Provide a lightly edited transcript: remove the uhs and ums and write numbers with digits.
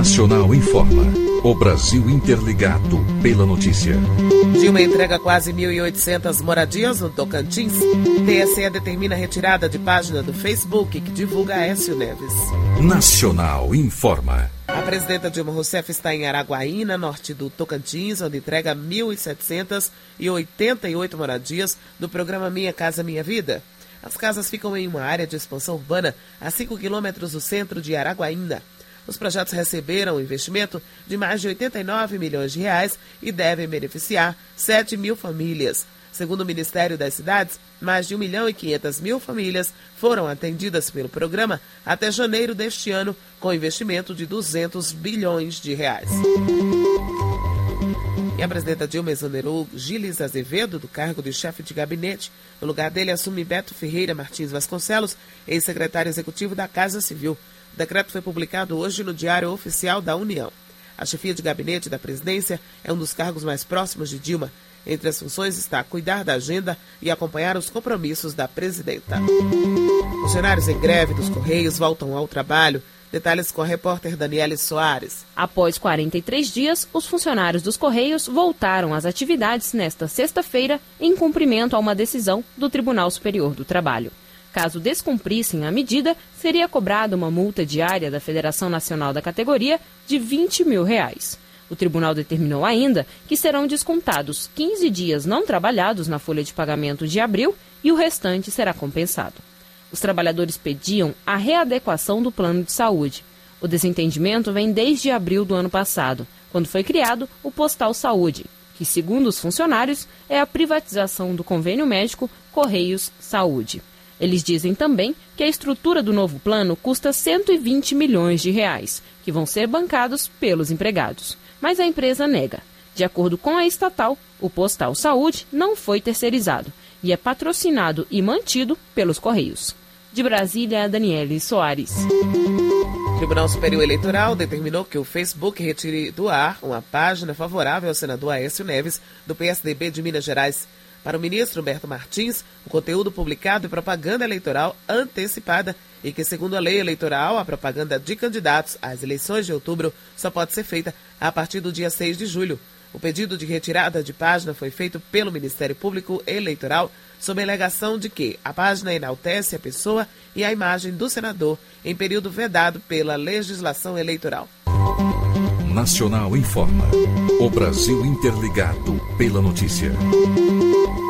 Nacional informa. O Brasil interligado pela notícia. Dilma entrega quase 1.800 moradias no Tocantins. TSE determina a retirada de página do Facebook que divulga Aécio Neves. Nacional informa. A presidenta Dilma Rousseff está em Araguaína, norte do Tocantins, onde entrega 1.788 moradias do programa Minha Casa Minha Vida. As casas ficam em uma área de expansão urbana a 5 quilômetros do centro de Araguaína. Os projetos receberam um investimento de mais de 89 milhões de reais e devem beneficiar 7 mil famílias. Segundo o Ministério das Cidades, mais de 1.500.000 famílias foram atendidas pelo programa até janeiro deste ano, com investimento de 200 bilhões de reais. E a presidenta Dilma exonerou Gilles Azevedo do cargo de chefe de gabinete. No lugar dele assume Beto Ferreira Martins Vasconcelos, ex-secretário executivo da Casa Civil. O decreto foi publicado hoje no Diário Oficial da União. A chefia de gabinete da presidência é um dos cargos mais próximos de Dilma. Entre as funções está cuidar da agenda e acompanhar os compromissos da presidenta. Funcionários em greve dos Correios voltam ao trabalho. Detalhes com a repórter Daniele Soares. Após 43 dias, os funcionários dos Correios voltaram às atividades nesta sexta-feira em cumprimento a uma decisão do Tribunal Superior do Trabalho. Caso descumprissem a medida, seria cobrada uma multa diária da Federação Nacional da categoria de R$20 mil. O tribunal determinou ainda que serão descontados 15 dias não trabalhados na folha de pagamento de abril e o restante será compensado. Os trabalhadores pediam a readequação do plano de saúde. O desentendimento vem desde abril do ano passado, quando foi criado o Postal Saúde, que, segundo os funcionários, é a privatização do convênio médico Correios Saúde. Eles dizem também que a estrutura do novo plano custa R$120 milhões, que vão ser bancados pelos empregados. Mas a empresa nega. De acordo com a estatal, o Postal Saúde não foi terceirizado e é patrocinado e mantido pelos Correios. De Brasília, Daniele Soares. O Tribunal Superior Eleitoral determinou que o Facebook retire do ar uma página favorável ao senador Aécio Neves, do PSDB de Minas Gerais. Para o ministro Humberto Martins, o conteúdo publicado é propaganda eleitoral antecipada e que, segundo a lei eleitoral, a propaganda de candidatos às eleições de outubro só pode ser feita a partir do dia 6 de julho. O pedido de retirada de página foi feito pelo Ministério Público Eleitoral sob a alegação de que a página enaltece a pessoa e a imagem do senador em período vedado pela legislação eleitoral. Nacional informa. O Brasil interligado pela notícia.